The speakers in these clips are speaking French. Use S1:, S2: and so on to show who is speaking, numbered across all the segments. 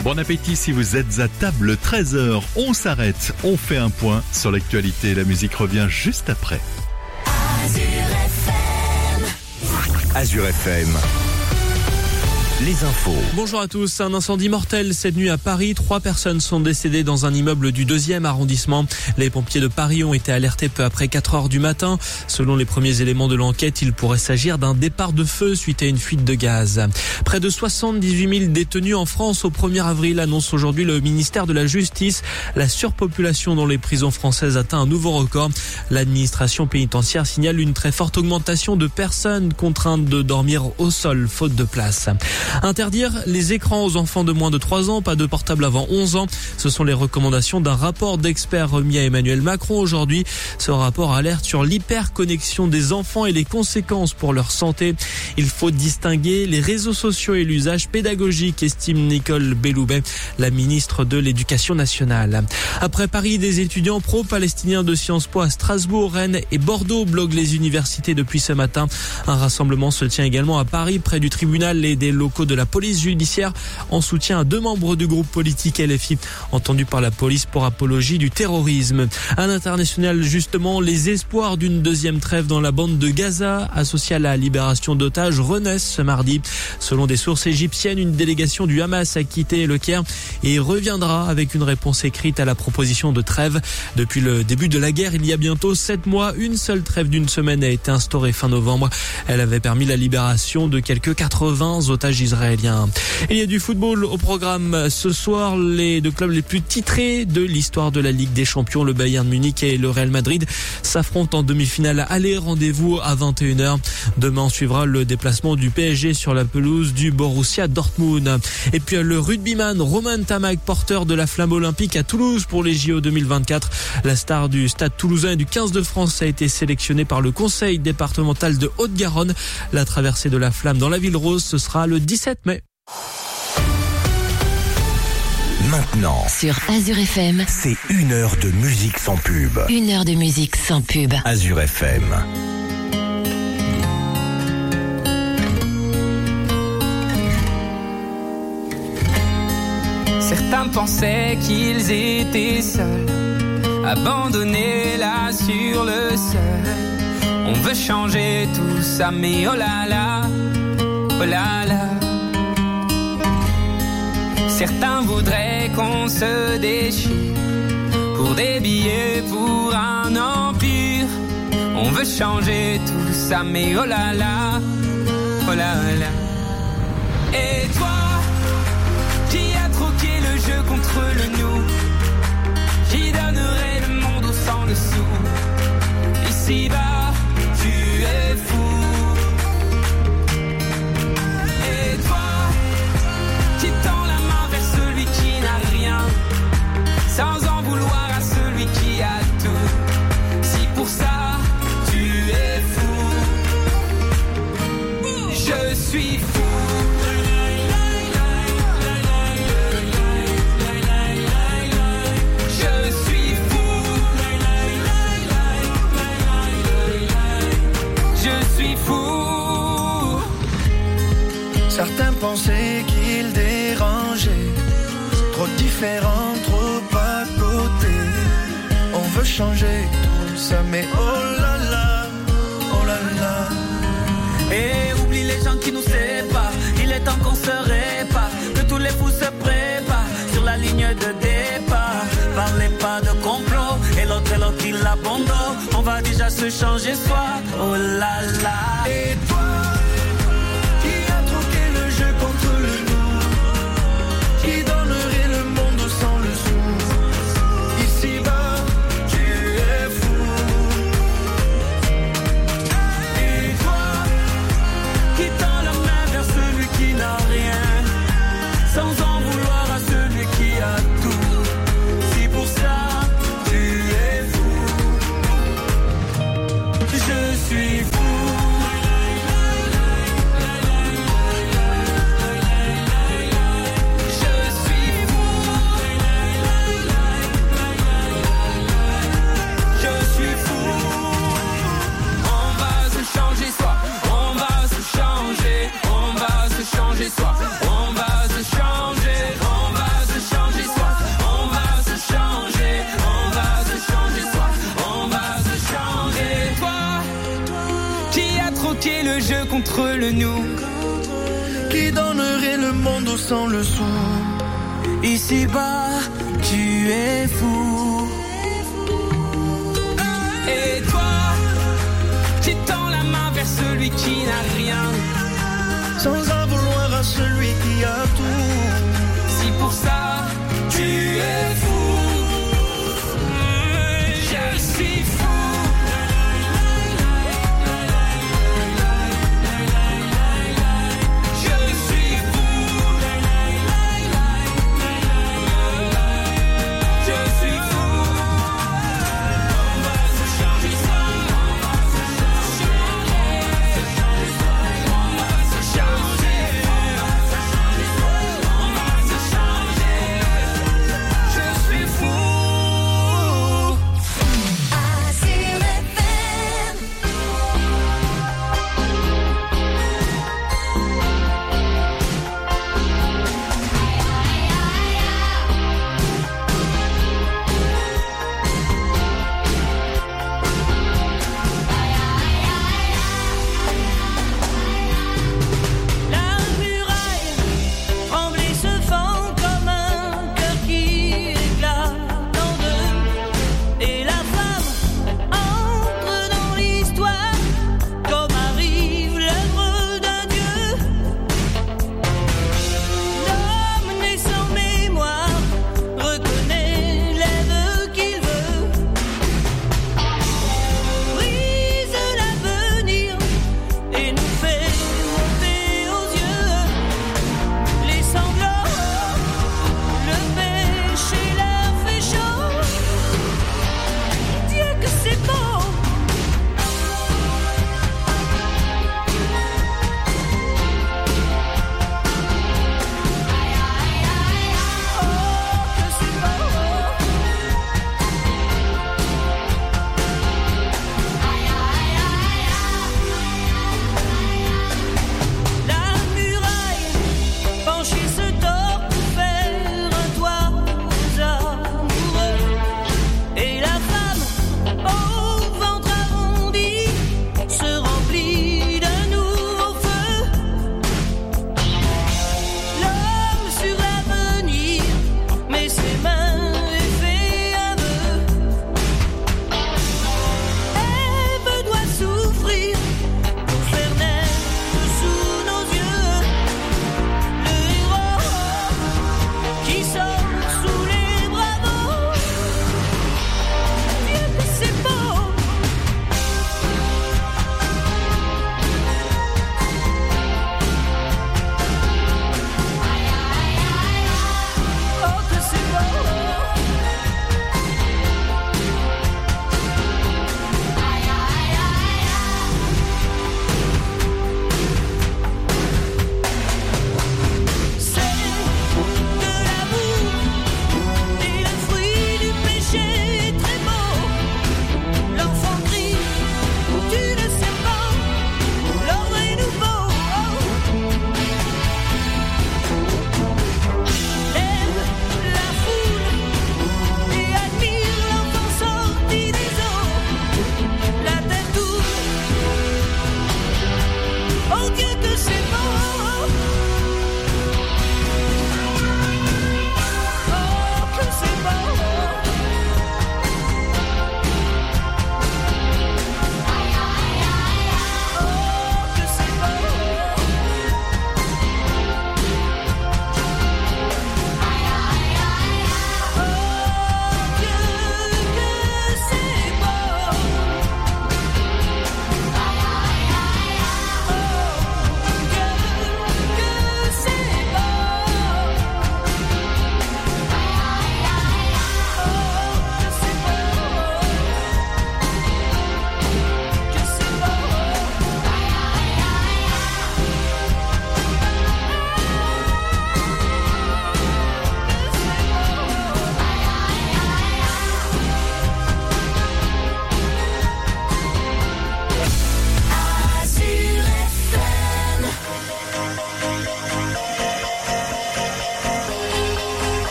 S1: Bon appétit si vous êtes à table, 13h, on s'arrête, on fait un point sur l'actualité. La musique revient juste après.
S2: Azur FM. Les infos.
S3: Bonjour à tous. Un incendie mortel cette nuit à Paris. 3 personnes sont décédées dans un immeuble du 2e arrondissement. Les pompiers de Paris ont été alertés peu après 4 heures du matin. Selon les premiers éléments de l'enquête, il pourrait s'agir d'un départ de feu suite à une fuite de gaz. Près de 78 000 détenus en France au 1er avril, annonce aujourd'hui le ministère de la Justice. La surpopulation dans les prisons françaises atteint un nouveau record. L'administration pénitentiaire signale une très forte augmentation de personnes contraintes de dormir au sol, faute de place. Interdire les écrans aux enfants de moins de 3 ans, pas de portable avant 11 ans. Ce sont les recommandations d'un rapport d'experts remis à Emmanuel Macron aujourd'hui. Ce rapport alerte sur l'hyperconnexion des enfants et les conséquences pour leur santé. Il faut distinguer les réseaux sociaux et l'usage pédagogique, estime Nicole Belloubet, la ministre de l'Éducation nationale. Après Paris, des étudiants pro-palestiniens de Sciences Po à Strasbourg, Rennes et Bordeaux bloquent les universités depuis ce matin. Un rassemblement se tient également à Paris, près du tribunal et des locaux de la police judiciaire, en soutien à 2 membres du groupe politique LFI, entendus par la police pour apologie du terrorisme. À l'international, justement, les espoirs d'une deuxième trêve dans la bande de Gaza, associée à la libération d'otages, renaissent ce mardi. Selon des sources égyptiennes, une délégation du Hamas a quitté le Caire et reviendra avec une réponse écrite à la proposition de trêve. Depuis le début de la guerre, il y a bientôt 7 mois, une seule trêve d'une semaine a été instaurée fin novembre. Elle avait permis la libération de quelques 80 otages israélien. Il y a du football au programme ce soir. Les 2 clubs les plus titrés de l'histoire de la Ligue des Champions, le Bayern Munich et le Real Madrid, s'affrontent en demi-finale aller. Rendez-vous à 21h. Demain, on suivra le déplacement du PSG sur la pelouse du Borussia Dortmund. Et puis le rugbyman Romain Tamac, porteur de la flamme olympique à Toulouse pour les JO 2024. La star du Stade Toulousain et du 15 de France a été sélectionnée par le conseil départemental de Haute-Garonne. La traversée de la flamme dans la ville rose, ce sera le 17 mai.
S2: Maintenant,
S4: sur Azur FM,
S2: c'est 1 heure de musique sans pub.
S4: 1 heure de musique sans pub.
S2: Azur FM.
S5: Certains pensaient qu'ils étaient seuls, abandonnés là sur le sol. On veut changer tout ça, mais oh là là, oh là là. Certains voudraient qu'on se déchire pour des billets, pour un empire. On veut changer tout ça, mais oh là là, oh là là. Et toi, qui a troqué le jeu contre le nous, qui donnerait le monde au sang dessous. Ici-bas, tu es fou. Et toi, qui tend la main vers celui qui n'a rien, sans en vouloir à celui qui a tout. Si pour ça, tu es fou, je suis fou.
S6: Certains pensaient qu'ils dérangeaient, trop différents, trop à côté. On veut changer tout ça, mais oh là là, oh là là.
S5: Et oublie les gens qui nous séparent, il est temps qu'on se répare, que tous les fous se préparent sur la ligne de départ. Parlez pas de complot, et l'autre il abandonne. On va déjà se changer soi, oh là là.
S6: Et toi, contre le nous, qui donnerait le monde sans le sou. Ici-bas, tu es fou. Et toi, qui tend la main vers celui qui n'a rien, sans en vouloir à celui qui a tout. Si pour ça, tu es fou, je suis fou.
S5: On va se changer, contre le nous.
S6: Qui donnerait le monde sans le son? Ici-bas, tu es fou.
S5: Et toi, tu tends la main vers celui qui n'a rien,
S6: Sans en vouloir à celui qui a tout.
S5: si pour ça tu es fou. Je suis fou.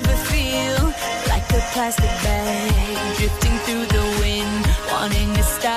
S7: plastic bag, drifting through the wind, wanting to stop.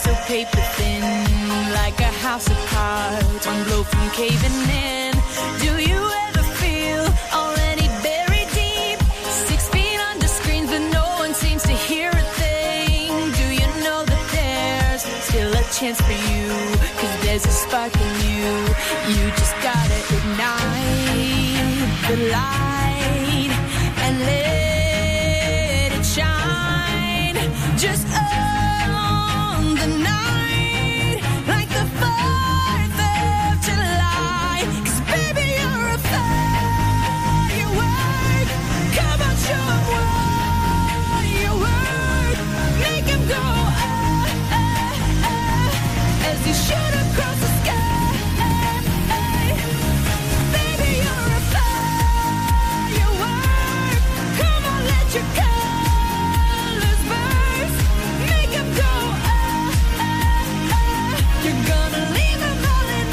S7: so paper thin, like a house of cards, one blow from caving in. Do you ever feel already buried deep, 6 feet under screens, but no one seems to hear a thing? Do you know that there's still a chance for you, 'cause there's a spark in you. You just gotta ignite the light and let it shine. Just on the night, like the 4th of July. 'Cause baby, you're a firework. Come on, show 'em what you work. Make 'em go as you shoot across the sky. Baby, you're a firework. Come on, let your colors burst. Make 'em go You're gonna leave 'em all in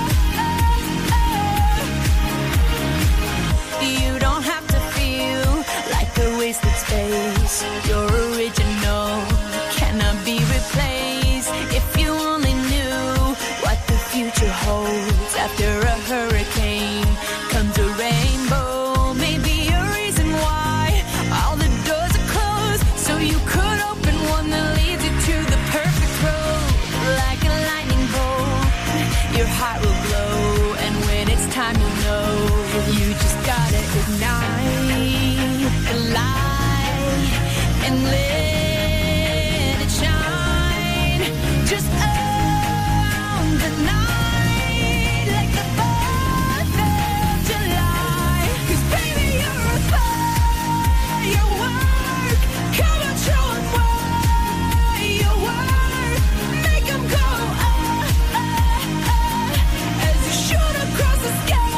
S7: You don't have to feel like a wasted space. You're original, cannot be replaced. If you only knew what the future holds. After a hurricane comes a rainbow. Maybe a reason why all the doors are closed, so you could open one that leads you to the perfect road. Like a lightning bolt, your heart will glow, and when it's time you'll know. You just gotta ignite the light and let it shine. Just on the night, like the 4th of July. 'Cause baby, you're a firework. Come on, show 'em what you work. Make 'em go as you shoot across the sky.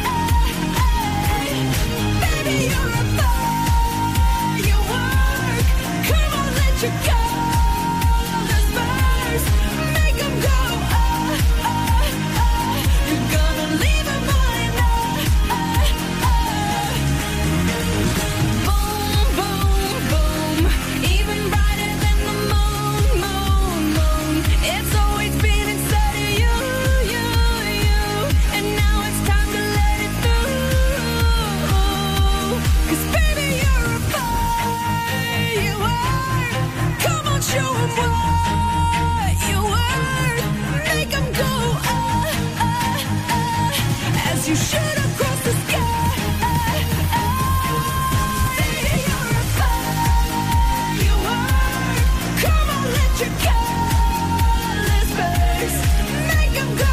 S7: Baby, you're a firework. Come on, let your colors burst. Make 'em go You're gonna leave 'em all in Boom, boom, boom. Even brighter than the moon, moon, moon. It's always been inside of you, you, you. And now it's time to let it through. 'Cause baby, you're a firework. Come on, show 'em what you work. Make 'em go as you shoot across the sky. Baby, you're a firework. Come on, let your colors burst. Make 'em go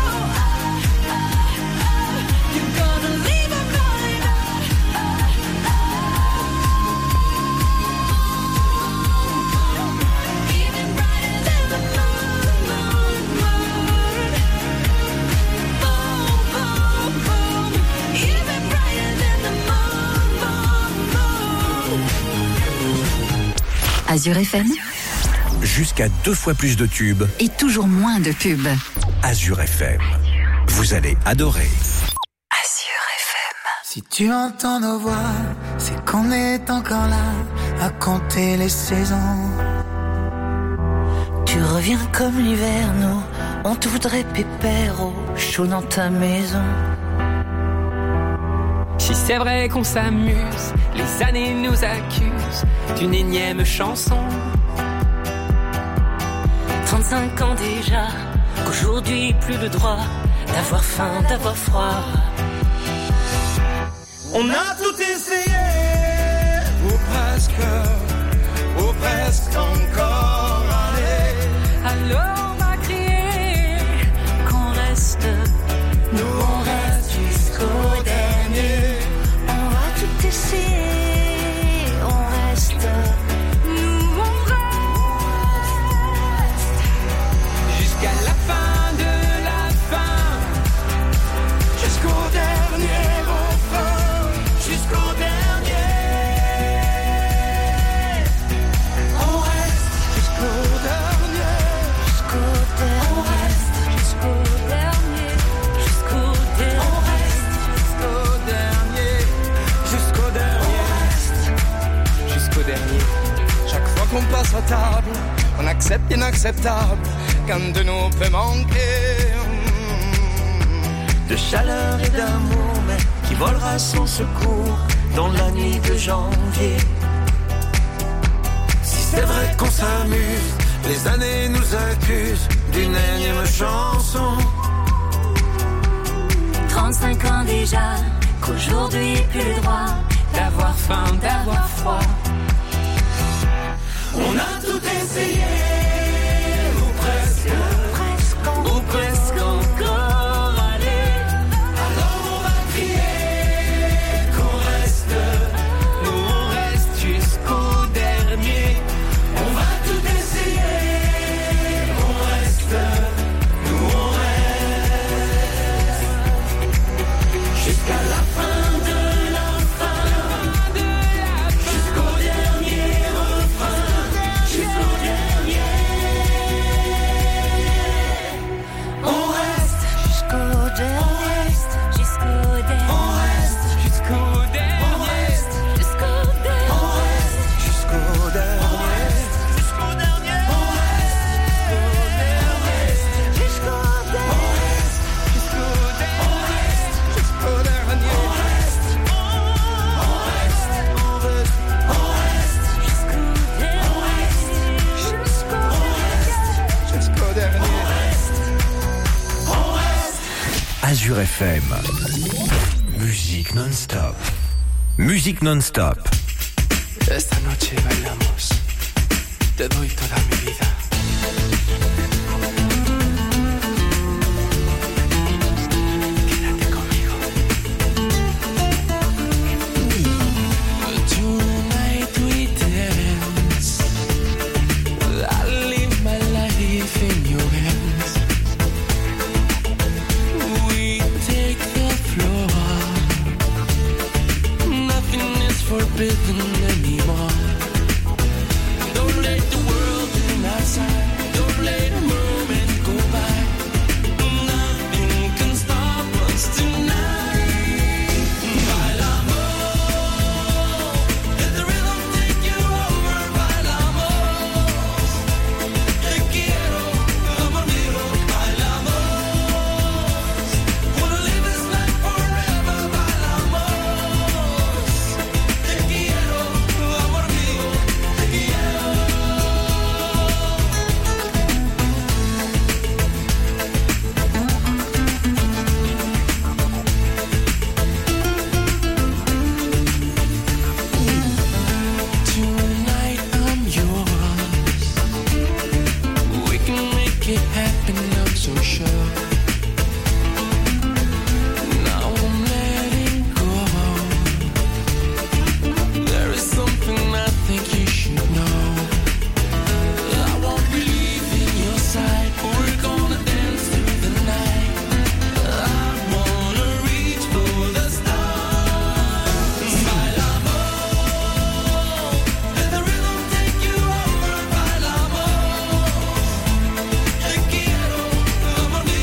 S7: You're gonna leave 'em all in Even brighter than the moon, moon, moon. Boom, boom, boom. Even brighter than the moon, moon, moon.
S4: Azure FM
S2: Jusqu'à 2 fois plus de tubes.
S4: et toujours moins de pubs.
S2: Azure FM. Vous allez adorer.
S4: Azure FM.
S8: Si tu entends nos voix, c'est qu'on est encore là à compter les saisons. Tu reviens comme l'hiver, nous, on te voudrait pépère au chaud dans ta maison.
S5: Si c'est vrai qu'on s'amuse, les années nous accusent d'une énième chanson.
S9: 35 ans déjà, qu'aujourd'hui plus le droit d'avoir faim, d'avoir froid.
S6: On a tout essayé, ou presque encore. Allez,
S9: Alors on va crier qu'on reste,
S6: nous on reste jusqu'au dernier.
S9: on va tout essayer, on reste, nous on reste.
S5: Jusqu'à la fin de la fin.
S6: Jusqu'au dernier refrain, jusqu'au dernier. On reste jusqu'au dernier,
S9: Jusqu'au dernier,
S6: on reste
S9: jusqu'au dernier, jusqu'au dernier.
S6: on reste jusqu'au dernier, jusqu'au dernier.
S5: Jusqu'au dernier.
S6: Chaque fois qu'on passe à table, on accepte l'inacceptable.
S10: chacun de nous peut manquer de chaleur et d'amour, mais qui volera sans secours dans la nuit de janvier. Si c'est vrai qu'on s'amuse, les années nous accusent d'une énième chanson.
S9: 35 ans déjà, qu'aujourd'hui plus le droit d'avoir faim, d'avoir froid.
S10: On a tout essayé, ou presque encore. Allez, alors on va crier qu'on reste. Nous on reste jusqu'au dernier. On va tout essayer, on reste. Nous on reste jusqu'à la fin de la fin, jusqu'au dernier refrain, jusqu'au dernier. On reste jusqu'au dernier, jusqu'au dernier. On reste jusqu'au dernier, on reste jusqu'au dernier. On reste jusqu'au dernier, jusqu'au dernier. On reste jusqu'au dernier, on reste jusqu'au dernier. On reste jusqu'au dernier, on reste jusqu'au dernier.
S2: Azure FM. Musique non-stop. Musique non-stop.
S6: Esta noche bailamos. Te doy toda mi vida. Quédate conmigo. Tonight we dance. I live my life in your hands. We take the floor. Nothing is forbidden anymore. Don't let the world in outside. Don't let a moment go by. Nothing can stop us tonight. Bailamos. Let the rhythm take you over. Bailamos. Te quiero, amor mío. Bailamos. Wanna live this life forever. Bailamos. Te quiero, amor mío. Te quiero. Tonight I'm yours. We can make it happen, I'm so sure. Now I'm letting go. There is something I think you should know. I won't believe in your side. We're gonna dance through the night. I wanna reach for the stars. Bailamos. Let the rhythm take you over. Bailamos. Te quiero, amor mío.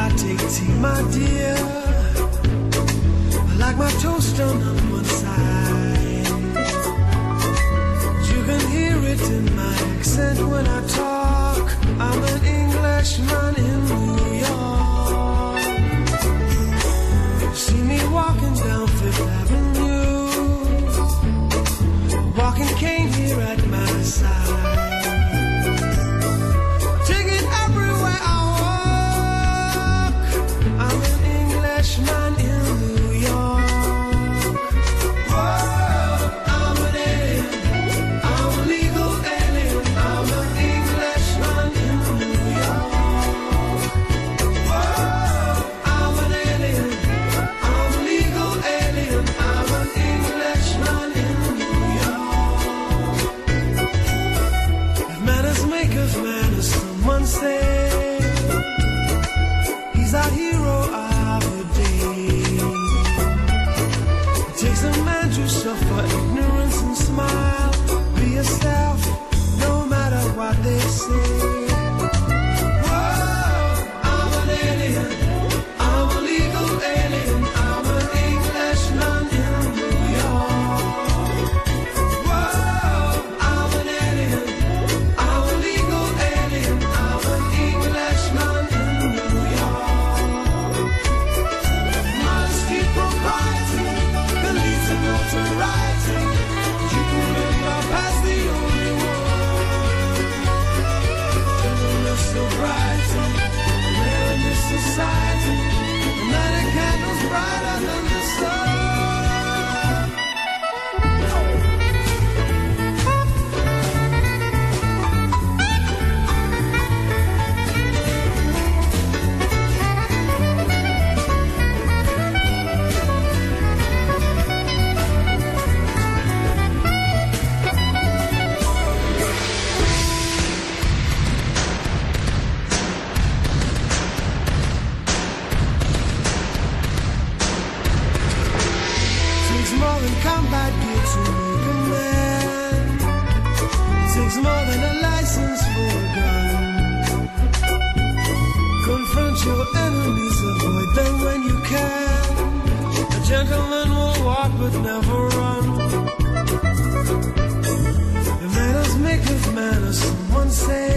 S11: I take tea, my dear. I like my toast done on one side. You can hear it in my accent when I talk. I'm an Englishman in New York. See me walking down Fifth Avenue, walking cane here at my side. Take it everywhere I walk. I'm an Englishman in New York. Whoa, I'm an alien. I'm a legal alien. I'm an Englishman in New York. Whoa, I'm an alien. I'm a legal alien. I'm an Englishman in New York. If manners make of manners, someone say he's our hero of the day. It takes a man to suffer ignorance and smile. Be yourself, no matter what they say. Whoa, I'm an alien. I'm a legal alien. I'm an Englishman in New York. Whoa, I'm an alien. I'm a legal alien. I'm an Englishman in New York. Modesty, propriety, can lead to notoriety. You can remember past the only one. Endless sobriety, rare in this society. The night a candle's brighter than the sun. Takes more than combat gear to make a man. Takes more than a license for a gun. Confront your enemies, avoid them when you can. A gentleman will walk but never run. If manners make of manners, someone say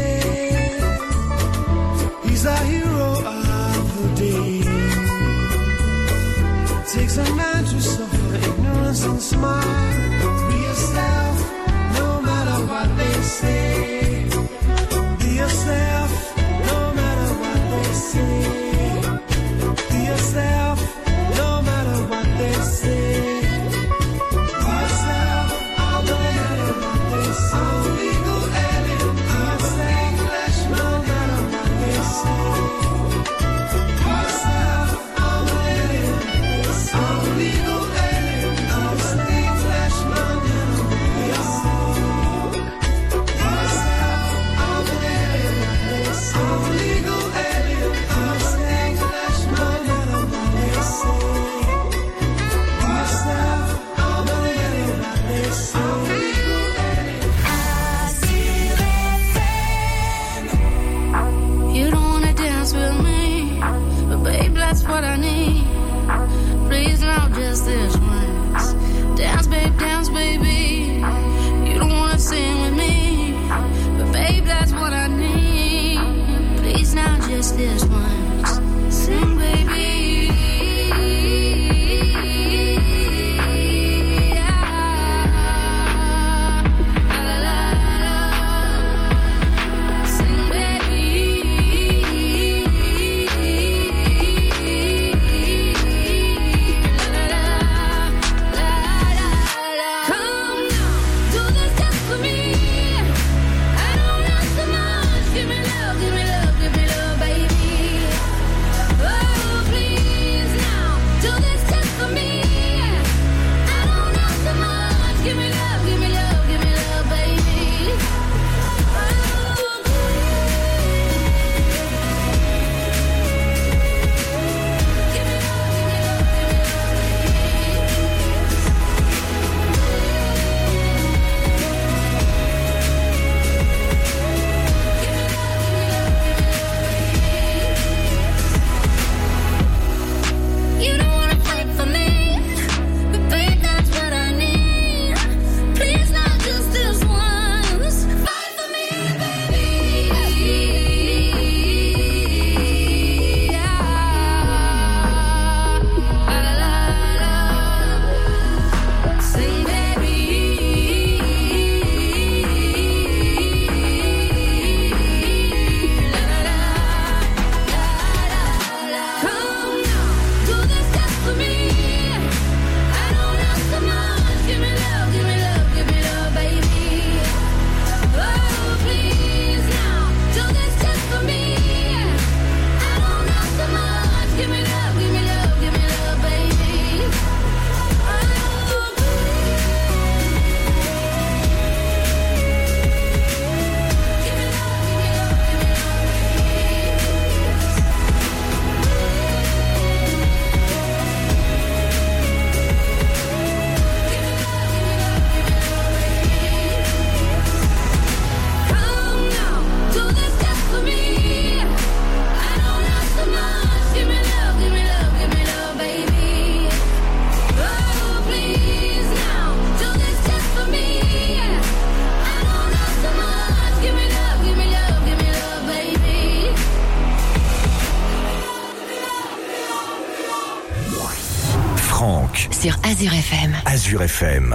S11: he's our hero of the day. Takes a man to suffer ignorance and smile. Be yourself, no matter what they say. Be yourself, no matter what they say. Be yourself, no matter what they say. Be yourself, no matter what they say. I'm a legal alien. I'm an Englishman, no matter what they say. Be yourself, I'm an alien. I'm a legal alien. I'm an Englishman in New York. Be yourself, I'm an alien. I'm a legal alien. I'm an Englishman, no matter what they say. Be yourself, I'm an alien. I'm a legal alien.
S7: You don't wanna dance with me, but babe, that's what I need. Please now, just this once. Dance, baby. You don't wanna sing with me, but babe, that's what I need. Please now, just this once. Sing, baby. Sing, baby.
S4: sur Azure FM.
S2: Azure FM.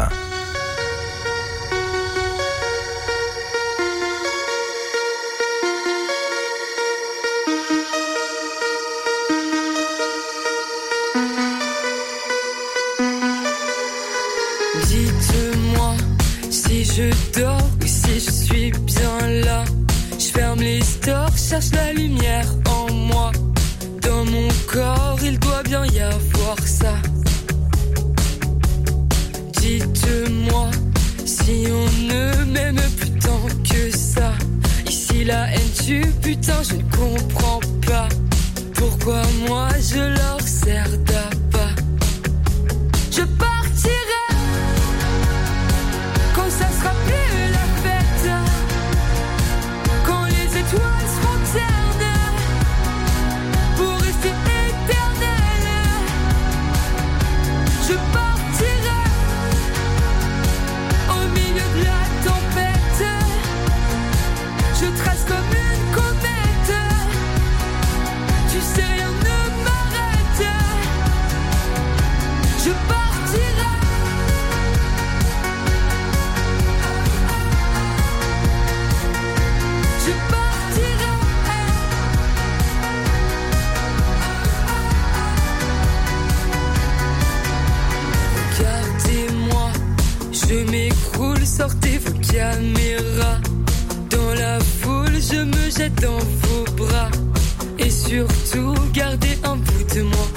S12: Dites-moi si je dors ou si je suis bien là. Je ferme les stores, cherche la lumière en moi. Dans mon corps, il doit bien y avoir ça. Dites-moi si on ne m'aime plus tant que ça. Ici la haine tue, putain, je ne comprends pas. Pourquoi moi je leur sers d'appât. Je partirai quand ça sera plus la fête. Quand les étoiles seront ternes pour rester éternelles. Je partirai au milieu de la tempête. Je trace comme une comète. Tu sais, rien ne m'arrête. Je partirai. Je partirai. Regardez-moi, je m'écroule, sortez vos caméras. Dans la foule, je me jette dans vos bras. Et surtout, gardez un bout de moi.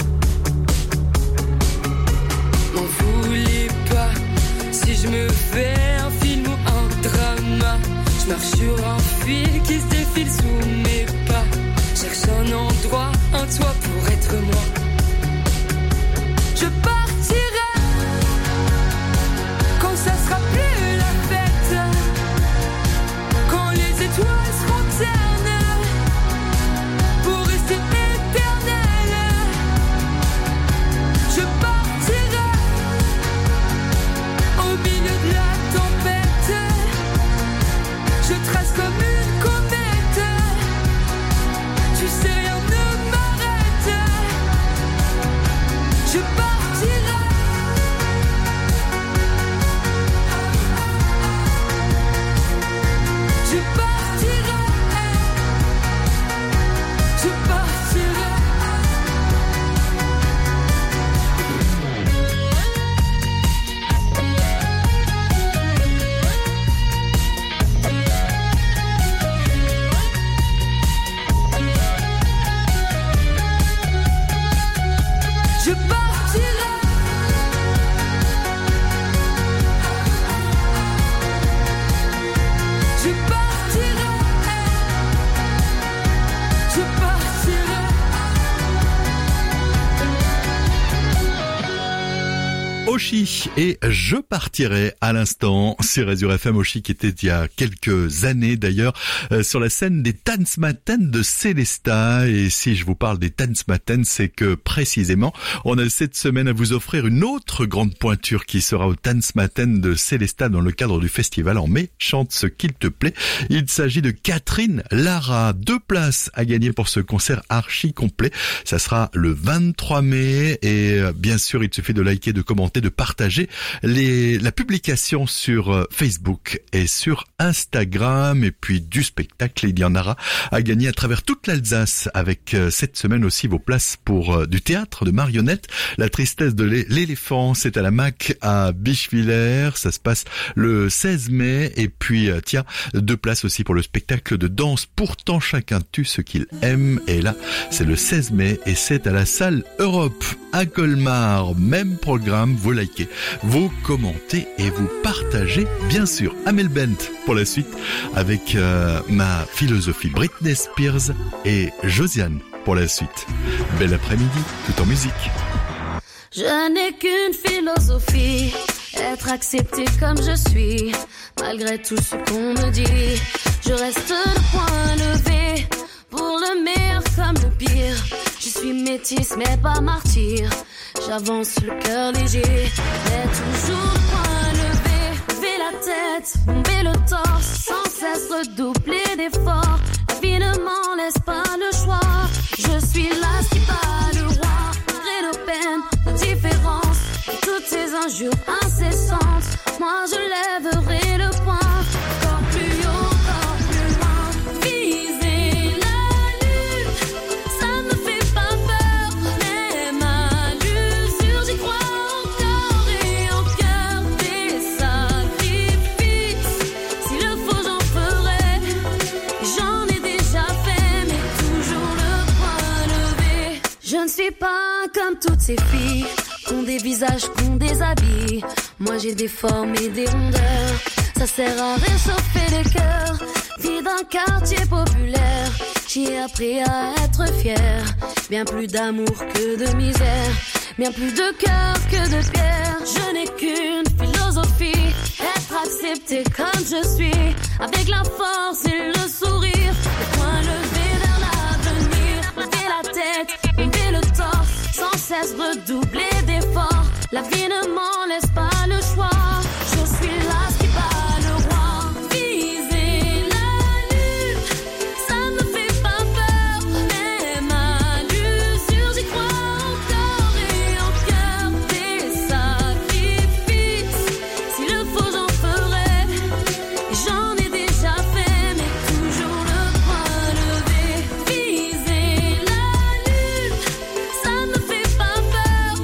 S12: M'en voulez pas si je me fais un film ou un drama. Je marche sur un fil qui se défile sous mes pas. Cherche un endroit, un toit pour être moi. Je partirai quand ça sera plus la fête. Quand les étoiles seront ternes pour rester éternelles. Je partirai au milieu de la tempête. Je trace comme une comète. Tu sais, rien ne m'arrête. Je partirai. Je partirai. Je partirai. Je partirai. Je partirai. Je partirai.
S1: Oshi et Je partirai à l'instant sur Azure FM. Oshi qui était il y a quelques années d'ailleurs sur la scène des Tanzmatten de Célestat. Et si je vous parle des Tanzmatten, c'est que précisément on a cette semaine à vous offrir une autre grande pointure qui sera au Tanzmatten de Célestat dans le cadre du festival En mai, chante ce qu'il te plaît. Il s'agit de Catherine Lara. 2 places à gagner pour ce concert archi complet. Ça sera le 23 mai et bien sûr il suffit de liker, de commenter, de partager la publication sur Facebook et sur Instagram. Et puis du spectacle, il y en aura à gagner à travers toute l'Alsace avec cette semaine aussi vos places pour du théâtre de marionnettes. La tristesse de l'éléphant, c'est à la MAC à Bischwiller. Ça se passe le 16 mai. Et puis tiens, 2 places aussi pour le spectacle de danse Pourtant chacun tue ce qu'il aime. Et là, c'est le 16 mai et c'est à la salle Europe à Colmar. Même programme, vous likez, vous commentez et vous partagez bien sûr. Amel Bent pour la suite avec ma philosophie, Britney Spears et Josiane pour la suite. Bel après-midi, tout en musique.
S7: Je n'ai qu'une philosophie, être accepté comme je suis, malgré tout ce qu'on me dit. Je reste le point levé, pour le meilleur comme le pire. Je suis métisse mais pas martyr, j'avance le cœur léger, mais toujours le point levé. Lever la tête, bomber le torse, sans cesse redoubler d'efforts. La vie ne m'en laisse pas le choix, je suis là ce qui bat le roi. Malgré nos peines, nos différences, toute
S13: Je ne suis pas comme toutes ces filles qu'ont des visages, qu'ont des habits. Moi j'ai des formes et des rondeurs. Ça sert à réchauffer le cœur. Fille d'un quartier populaire, j'ai appris à être fière. Bien plus d'amour que de misère, bien plus de cœur que de pierre. Je n'ai qu'une philosophie, être accepté comme je suis, avec la force et le sourire, le poing levé vers l'avenir, lever la tête, lever le torse, sans cesse redoubler d'efforts. La vie ne m'en laisse pas le choix, je suis là qui bat le roi. Viser la lune, ça me fait pas peur, même à l'usure j'y crois encore et en cœur. Des sacrifices, s'il le faut j'en ferai, et j'en ai déjà fait, mais toujours le poing levé. Viser la lune, ça me fait pas peur,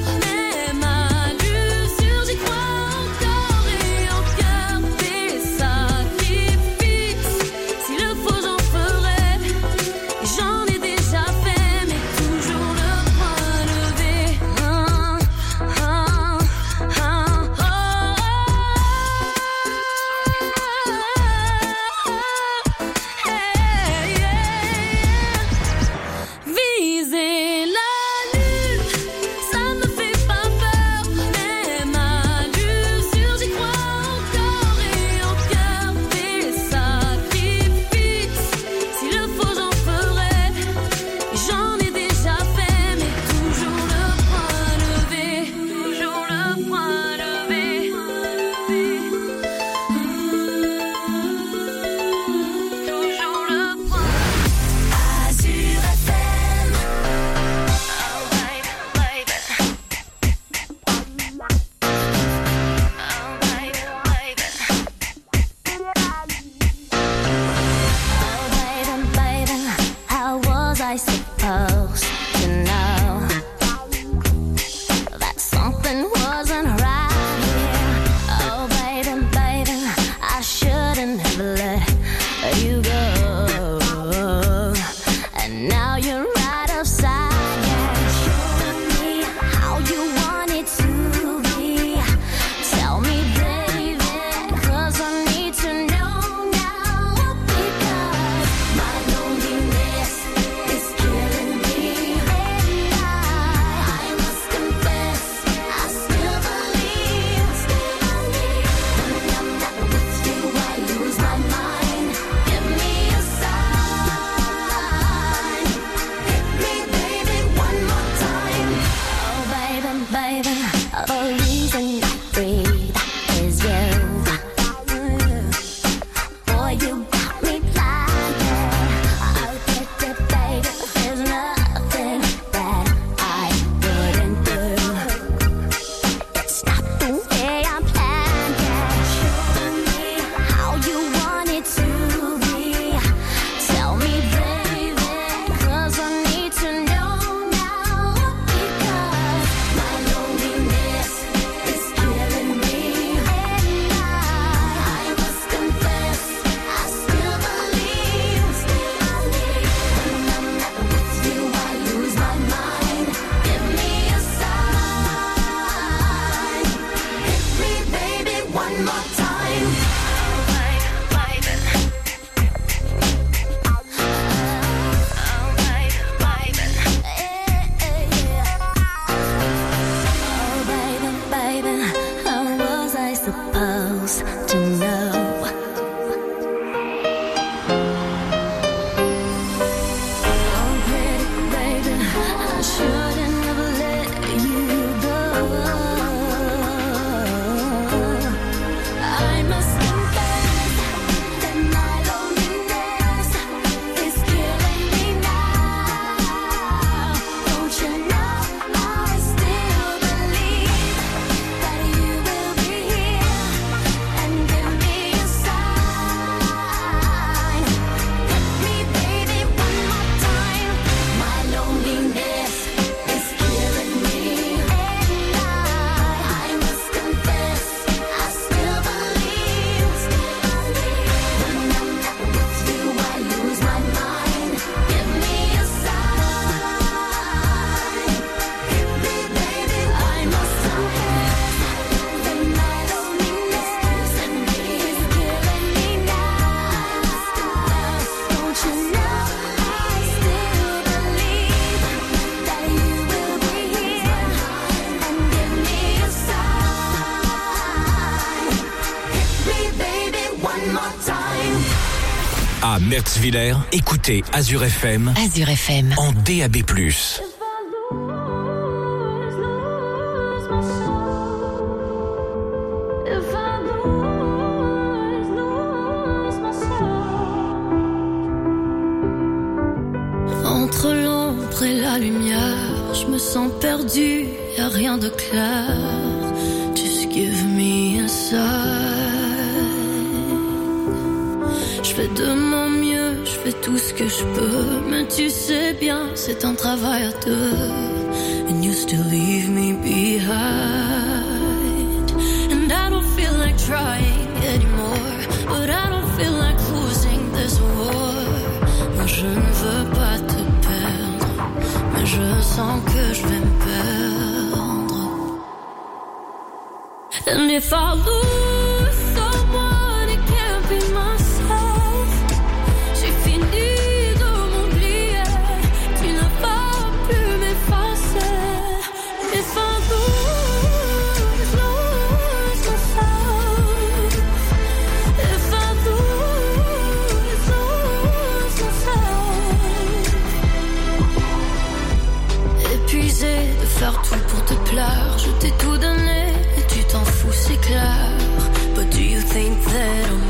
S2: À Merxwiller, écoutez Azure FM.
S4: Azure FM.
S2: En DAB+.
S13: Entre l'ombre et la lumière, je me sens perdu, y'a rien de clair. Just give me a sign. Je fais de mon mieux, je fais tout ce que je peux, mais tu sais bien, c'est un travail à deux. And you still leave me behind. And I don't feel like trying anymore, but I don't feel like losing this war. Moi je ne veux pas te perdre, mais je sens que je vais me perdre. And if I lose someone, it can't be myself. J'ai fini de m'oublier, tu n'as pas pu m'effacer. If I lose myself, if I lose myself. Épuisé de faire tout pour te plaire, je t'ai tout donné et tu t'en fous, c'est clair. But do you think that I'm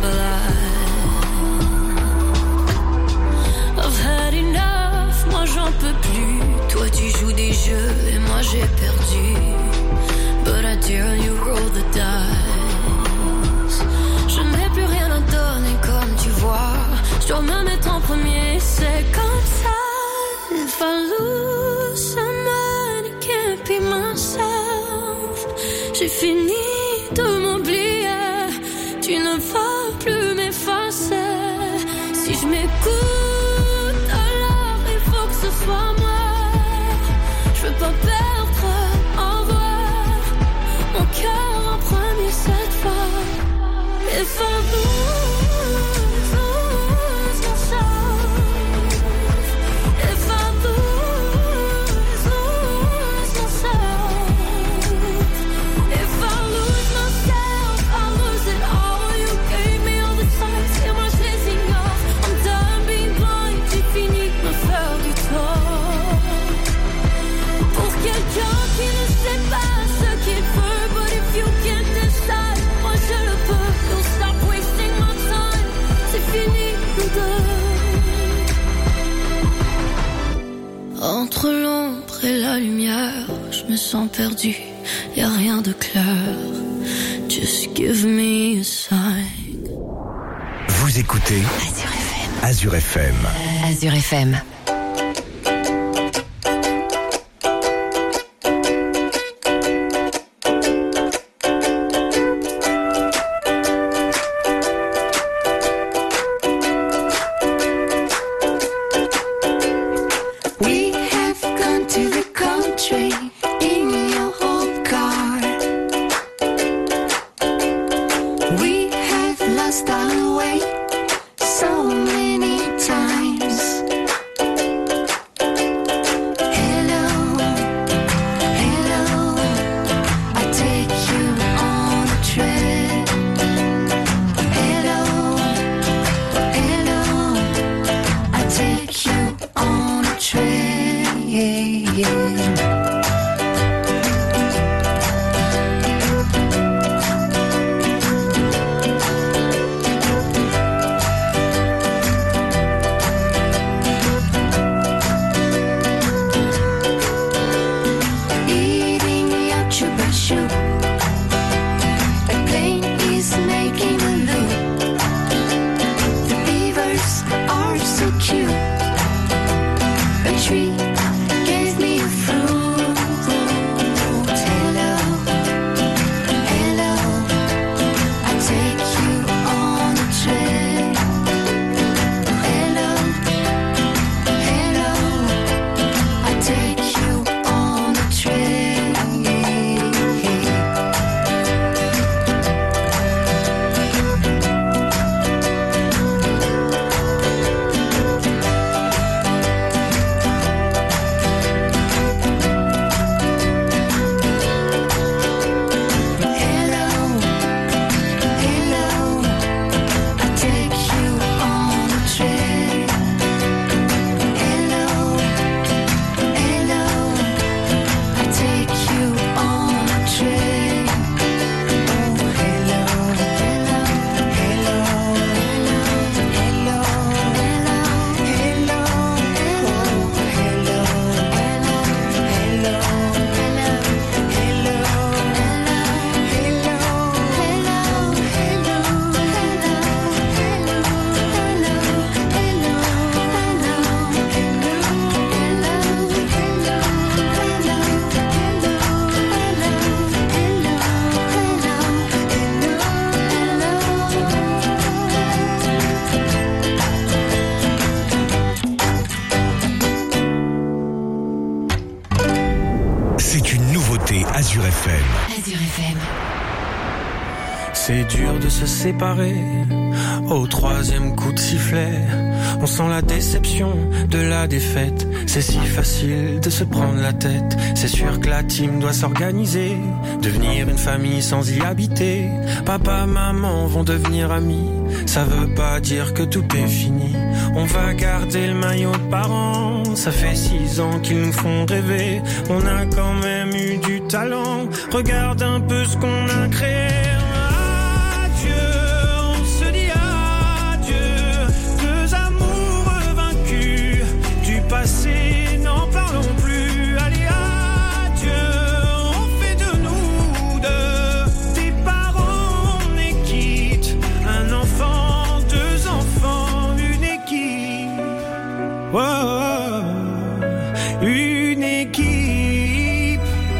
S13: blind? I've had enough, moi j'en peux plus. Toi tu joues des jeux et moi j'ai perdu. But I dare you roll the dice. Je n'ai plus rien à donner comme tu vois. Je dois me mettre en premier, c'est comme ça. If I lose someone, it can't be myself. J'ai fini de m'oublier, tu ne vas plus m'effacer. Si je m'écoute, alors il faut que ce soit moi. Je veux pas perdre en voix mon cœur en premier cette fois. If I lose myself, if I lose myself, if I lose myself, I lose it all. You gave me all the time, c'est moi chasing off. I'm done being blind, j'ai fini de me faire du tort. Pour quelqu'un qui ne sait pas ce qu'il veut, but if you can't decide, moi je le peux. Don't stop wasting my time, c'est fini nous deux. Entre l'ombre et la lumière, je me sens perdu, y'a rien de clair. Just give me a sign.
S2: Vous écoutez Azure FM.
S4: Azure FM.
S10: We have gone to the country in your old car. We have lost our way so many times. Hello, hello, I take you on a trip. Hello, hello, I take you on a trip. Eating your chupa chup. A plane is making a loop. The beavers are so cute. A tree gave me a fruit. Hello, hello, I take you on a trip. Hello, hello, I take you on a trip.
S2: c'est une nouveauté Azure FM.
S4: Azure FM.
S14: C'est dur de se séparer au troisième coup de sifflet. On sent la déception de la défaite. C'est si facile de se prendre la tête. C'est sûr que la team doit s'organiser, devenir une famille sans y habiter. Papa, maman vont devenir amis. Ça veut pas dire que tout est fini. On va garder le maillot de parents. Ça fait 6 ans qu'ils nous font rêver. On a quand même eu du talent. Regarde un peu ce qu'on a créé. Passé, n'en parlons plus. Allez, adieu, on fait de nous deux des parents, on est quitte. Un enfant, 2 enfants, une équipe. Oh, une équipe.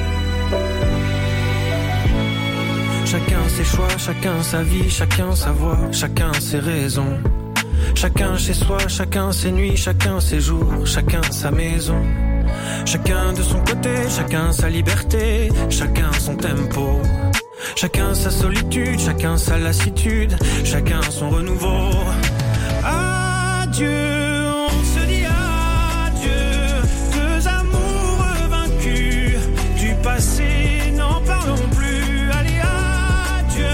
S14: Chacun ses choix, chacun sa vie, chacun sa voix, chacun ses raisons. Chacun chez soi, chacun ses nuits, chacun ses jours, chacun sa maison. Chacun de son côté, chacun sa liberté, chacun son tempo. Chacun sa solitude, chacun sa lassitude, chacun son renouveau. Adieu, on se dit adieu, 2 amoureux vaincus. Du passé, n'en parlons plus. Allez, adieu.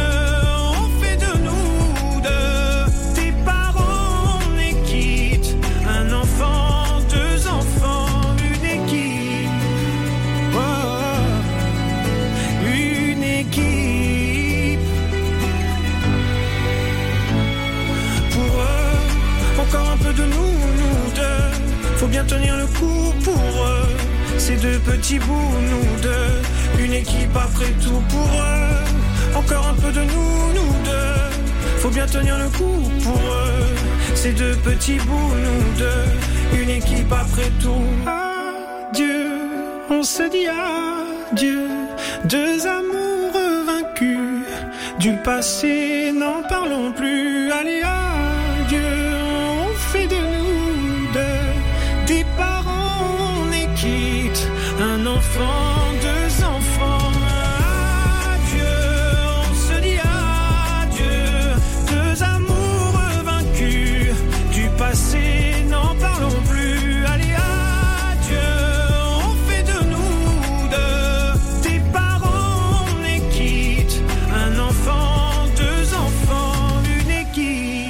S14: De nous deux, faut bien tenir le coup pour eux. Ces 2 petits bouts, nous deux, une équipe après tout pour eux. Encore un peu de nous deux, faut bien tenir le coup pour eux. Ces 2 petits bouts, nous deux, une équipe après tout. Adieu, on se dit adieu, 2 amoureux vaincus. Du passé, n'en parlons plus. Allez, adieu. Fait de nous deux des parents, on est quitte. Un enfant, 2 enfants. Adieu, on se dit adieu, 2 amoureux vaincus. Du passé, n'en parlons plus. Allez, adieu, on fait de nous deux des parents, on est quitte. Un enfant, 2 enfants, une équipe.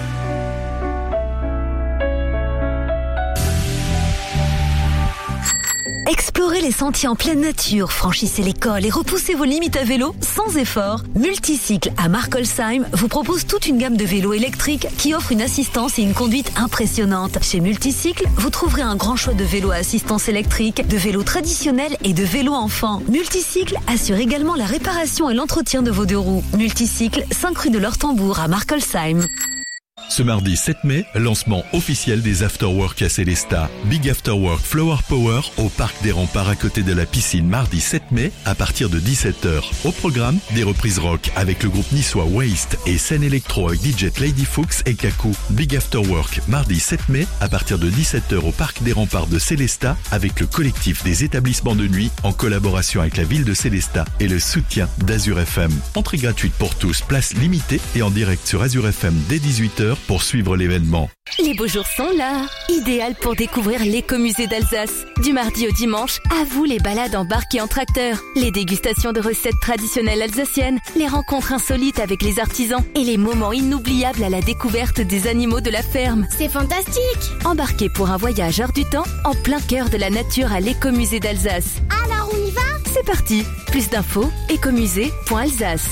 S15: Explorez les sentiers en pleine nature, franchissez les cols et repoussez vos limites à vélo sans effort. Multicycle à Markolsheim vous propose toute une gamme de vélos électriques qui offrent une assistance et une conduite impressionnantes. Chez Multicycle, vous trouverez un grand choix de vélos à assistance électrique, de vélos traditionnels et de vélos enfants. Multicycle assure également la réparation et l'entretien de vos 2 roues. Multicycle, 5 rue de l'Ortembourg à Markolsheim.
S1: Ce mardi 7 mai, lancement officiel des Afterwork à Célestat. Big Afterwork Flower Power au Parc des Remparts à côté de la piscine mardi 7 mai à partir de 17h. Au programme, des reprises rock avec le groupe niçois Waste et scène électro avec DJ Lady Fuchs et Kakou. Big Afterwork mardi 7 mai à partir de 17h au Parc des Remparts de Célestat avec le collectif des établissements de nuit en collaboration avec la ville de Célestat et le soutien d'Azure FM. Entrée gratuite pour tous, place limitée et en direct sur Azure FM dès 18h pour suivre l'événement.
S16: Les beaux jours sont là, idéal pour découvrir l'écomusée d'Alsace. Du mardi au dimanche, à vous les balades en barque et en tracteur, les dégustations de recettes traditionnelles alsaciennes, les rencontres insolites avec les artisans et les moments inoubliables à la découverte des animaux de la ferme.
S17: C'est fantastique!
S16: Embarquez pour un voyage hors du temps, en plein cœur de la nature à l'écomusée d'Alsace.
S17: Alors on y va?
S16: C'est parti! Plus d'infos, écomusée.alsace.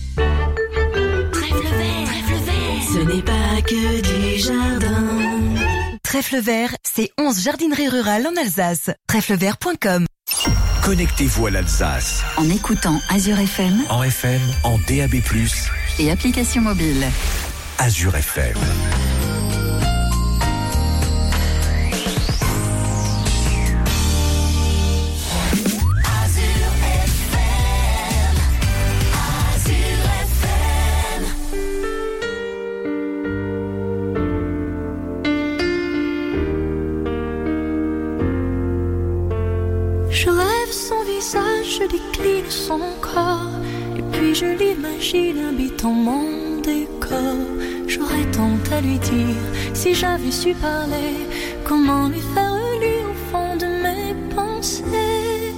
S18: Ce n'est pas que du jardin.
S19: Trèfle Vert, c'est 11 jardineries rurales en Alsace. Trèflevert.com.
S2: Connectez-vous à l'Alsace.
S4: En écoutant Azure FM.
S2: En FM, en DAB+.
S4: Et application mobile.
S2: Azure FM.
S13: Je rêve sans vie.
S20: visage, je décline son corps. Et puis je l'imagine habitant mon décor. J'aurais tant à lui dire si j'avais su parler. Comment lui faire lire au fond de mes pensées.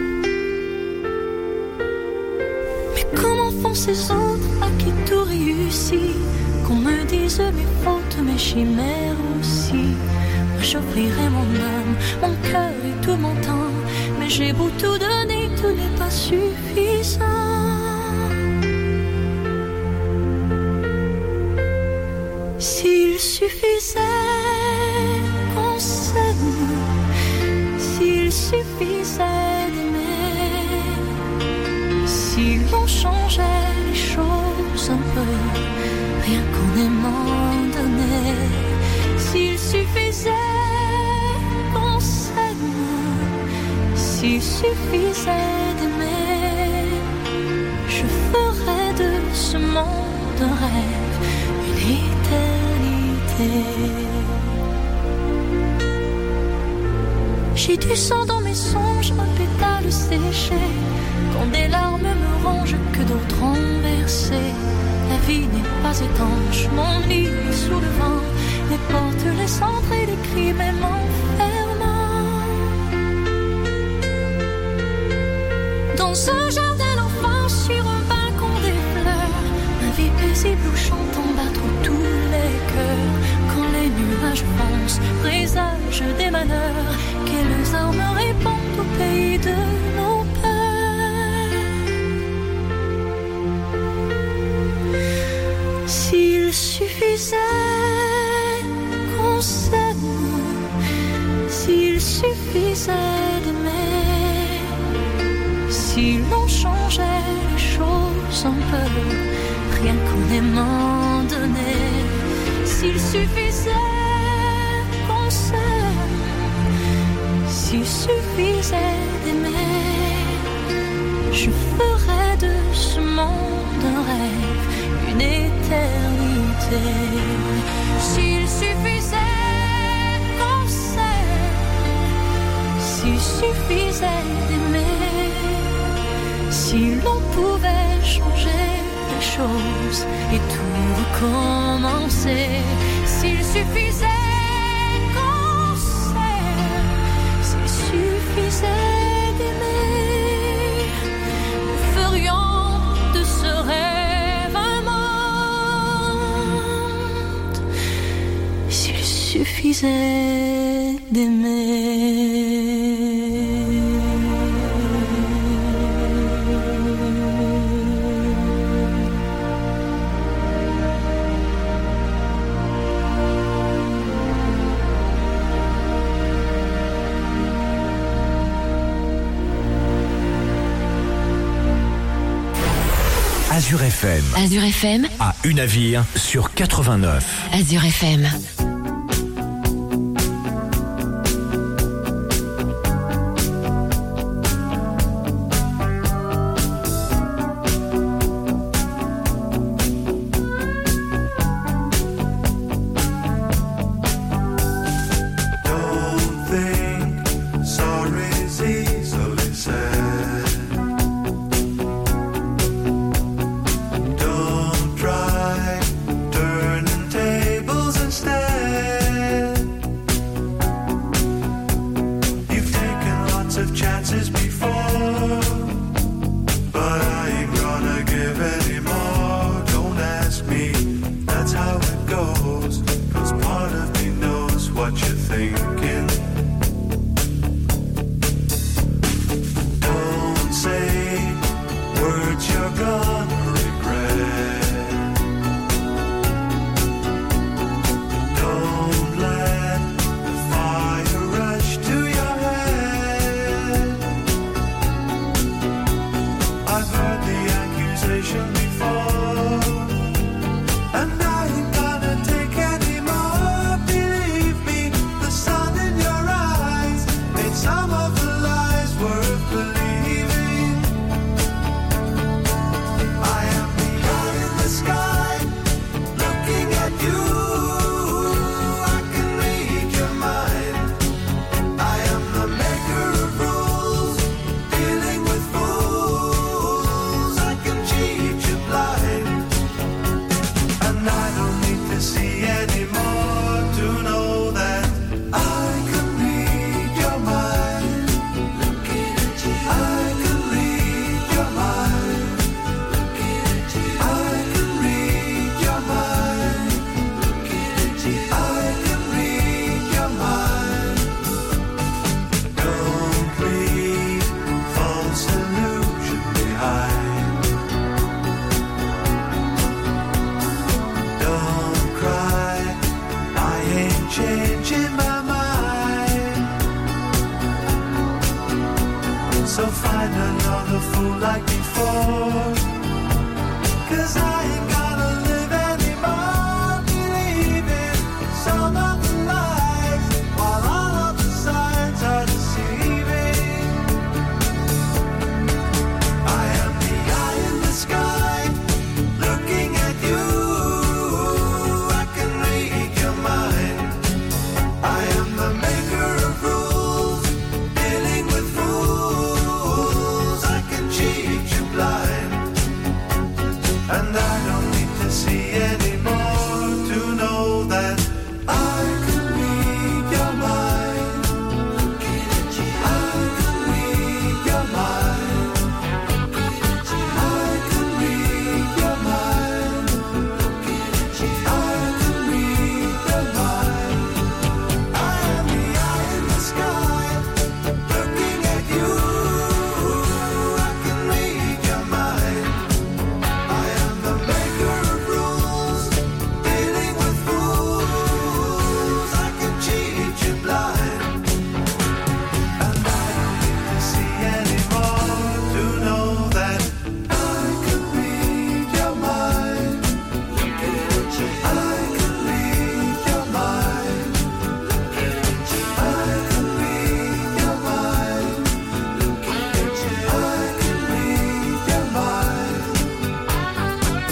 S20: Mais comment font ces autres à qui tout réussit? Qu'on me dise mes fautes, mes chimères aussi. Moi j'offrirai mon âme, mon cœur et tout mon temps. Mais j'ai beau tout donner, tout n'est pas suffisant. S'il suffisait qu'on s'aime, s'il suffisait d'aimer, si l'on changeait les choses un peu, rien qu'en aimant donner. S'il suffisait qu'on s'aime, s'il suffisait d'aimer, je ferais de ce monde un rêve, une éternité. J'ai du sang dans mes songes, un pétale séché. Quand des larmes me rongent, que d'autres ont versé. La vie n'est pas étanche, mon lit est sous le vent. Les portes, les cendres et les cris, même enfermant. Dans un jardin d'enfants, sur un balcon des fleurs, ma vie paisible où chantant battre tous les cœurs. Quand les nuages foncent, présage des malheurs, quelles armes répondent au pays de nos peurs. S'il suffisait qu'on s'aime, s'il suffisait d'aimer, si l'on changeait les choses un peu, rien qu'en aimant donner. S'il suffisait qu'on s'aime, s'il suffisait d'aimer, je ferais de ce monde un rêve, une éternité. S'il suffisait qu'on s'aime, s'il suffisait d'aimer, si l'on pouvait changer les choses et tout recommencer. S'il suffisait qu'on s'aime, s'il suffisait d'aimer, nous ferions de ce rêve un monde. S'il suffisait d'aimer.
S2: Azure FM.
S16: Azure FM.
S2: À Unaville sur 89.
S16: Azure FM.
S11: So find another fool like before. 'Cause I ain't gotta live anymore, believing some of the lies, while all of the signs are deceiving. I am the eye in the sky, looking at you. I can read your mind. I am the maker of rules, dealing with fools. I can cheat you blind, and I don't need to see anymore to know that I can read your mind. I can read your mind. I can read your mind. I can read your mind. I am the eye in the sky, looking at you. I can read your mind. I am the maker of rules, dealing with fools. I can cheat you blind, and I don't need to see anymore to know that I can read your mind. I can read your mind. I can read your mind. I can read your mind.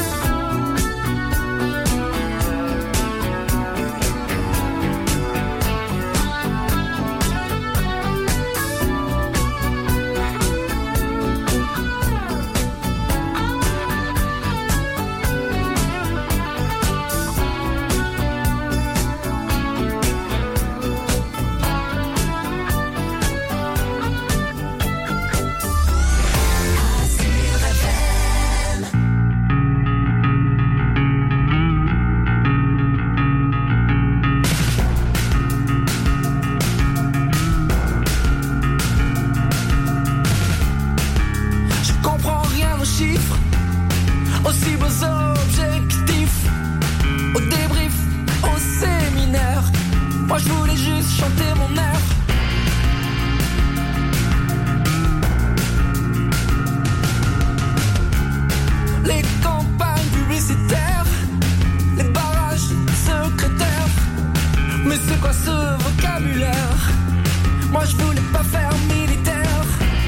S6: Je comprends rien aux chiffres, aussi beaux objectifs, au débrief, au séminaire. Moi je voulais juste chanter mon air. Les campagnes publicitaires, les barrages secrétaires. Mais c'est quoi ce vocabulaire? Moi je voulais pas faire militaire.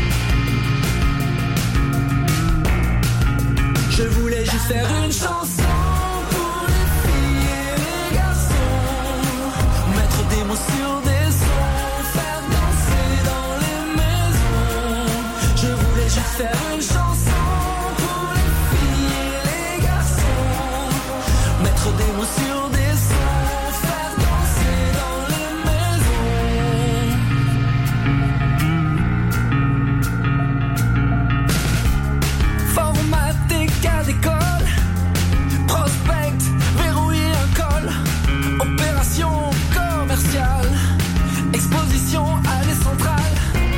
S6: Je voulais juste faire une chanson pour les filles et les garçons, mettre des mots sur des sons, faire danser dans les maisons. Je voulais juste faire une chanson pour les filles et les garçons, mettre des mots sur des sons, faire danser dans les maisons. Formaté cas d'école, prospect, verrouiller un col, opération commerciale, exposition allée centrale.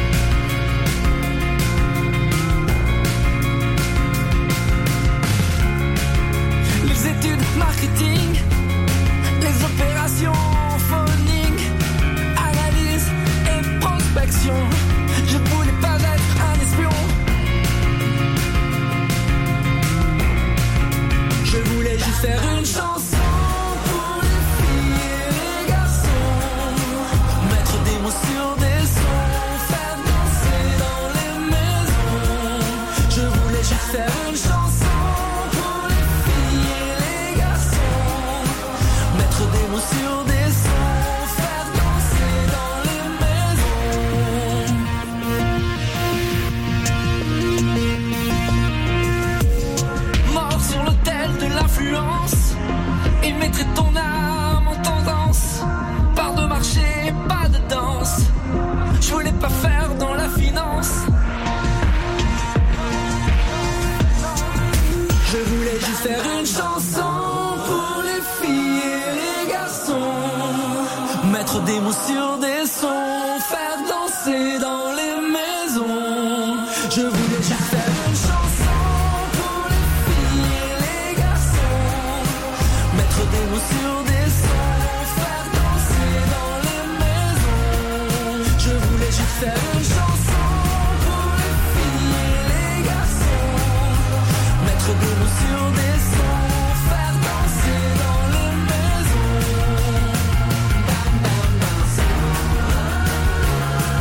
S6: Les études marketing, les opérations phoning, analyse et prospection. Je voulais pas être un espion. Je voulais juste faire une chanson pour les filles et les garçons, mettre des mots sur des sons, faire danser dans les maisons. Je voulais juste faire une chanson pour les filles et les garçons, mettre des mots sur des sons, faire danser dans les maisons. Mort sur l'autel de l'influence, il mettrait ton âme en tendance. Part de marché, pas de danse. Je voulais pas faire dans la finance. Je voulais juste faire une chanson pour les filles et les garçons, mettre des mots sur des sons, faire danser dans